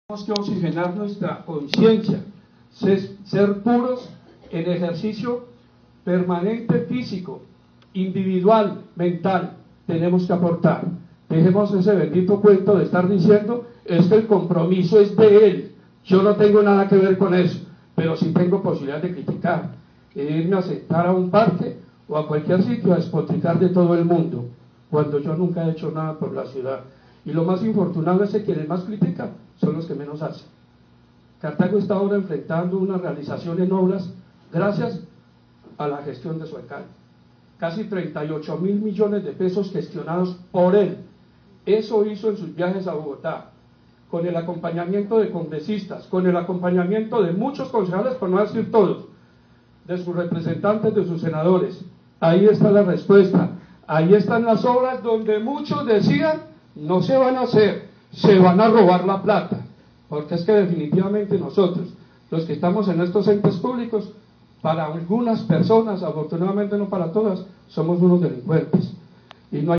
Tenemos que oxigenar nuestra conciencia, ser puros en ejercicio permanente físico, individual, mental. Tenemos que aportar. Dejemos ese bendito cuento de estar diciendo es que el compromiso es de él. Yo no tengo nada que ver con eso, pero sí tengo posibilidad de criticar, de irme a sentar a un parque o a cualquier sitio a despotricar de todo el mundo, cuando yo nunca he hecho nada por la ciudad. Y lo más infortunado es que quienes más critican son los que menos hacen. Cartago está ahora enfrentando una realización en obras gracias a la gestión de su alcalde. Casi 38.000 millones de pesos gestionados por él. Eso hizo en sus viajes a Bogotá, con el acompañamiento de congresistas, con el acompañamiento de muchos concejales, por no decir todos, de sus representantes, de sus senadores. Ahí está la respuesta. Ahí están las obras donde muchos decían no se van a hacer, se van a robar la plata, porque es que definitivamente nosotros, los que estamos en estos entes públicos, para algunas personas, afortunadamente no para todas, somos unos delincuentes, y no hay